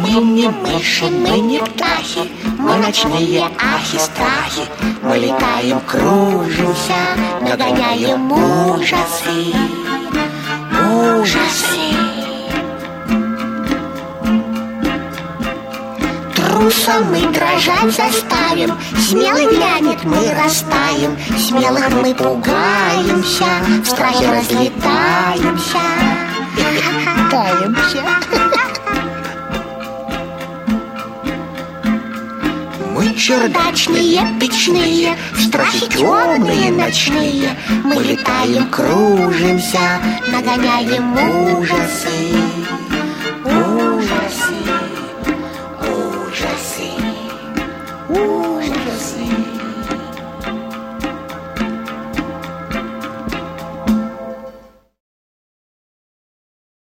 Мы не мыши, мы не птахи, мы ночные ахи-страхи. Мы летаем, кружимся, нагоняем ужасы. Ужасы. Труса мы дрожать заставим, смелый глянет, мы растаем. Смелых мы пугаемся, в страхе разлетаемся. Таемся. Мы чердачные, печные, в страхе темные ночные. Мы летаем, кружимся, нагоняем ужасы.